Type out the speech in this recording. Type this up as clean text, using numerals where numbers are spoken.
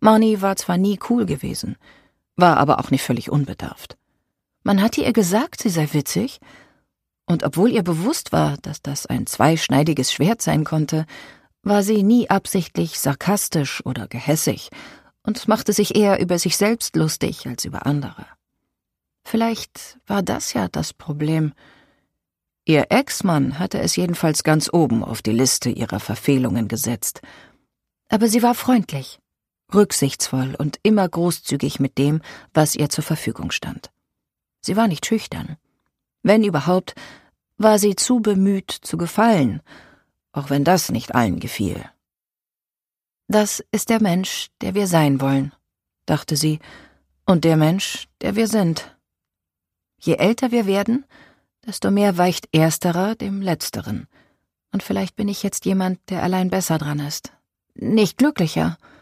Marnie war zwar nie cool gewesen, war aber auch nicht völlig unbedarft. Man hatte ihr gesagt, sie sei witzig, und obwohl ihr bewusst war, dass das ein zweischneidiges Schwert sein konnte, war sie nie absichtlich sarkastisch oder gehässig und machte sich eher über sich selbst lustig als über andere. Vielleicht war das ja das Problem. Ihr Ex-Mann hatte es jedenfalls ganz oben auf die Liste ihrer Verfehlungen gesetzt. Aber sie war freundlich, rücksichtsvoll und immer großzügig mit dem, was ihr zur Verfügung stand. Sie war nicht schüchtern. Wenn überhaupt, war sie zu bemüht zu gefallen, auch wenn das nicht allen gefiel. Das ist der Mensch, der wir sein wollen, dachte sie, und der Mensch, der wir sind. Je älter wir werden, desto mehr weicht Ersterer dem Letzteren. Und vielleicht bin ich jetzt jemand, der allein besser dran ist. Nicht glücklicher,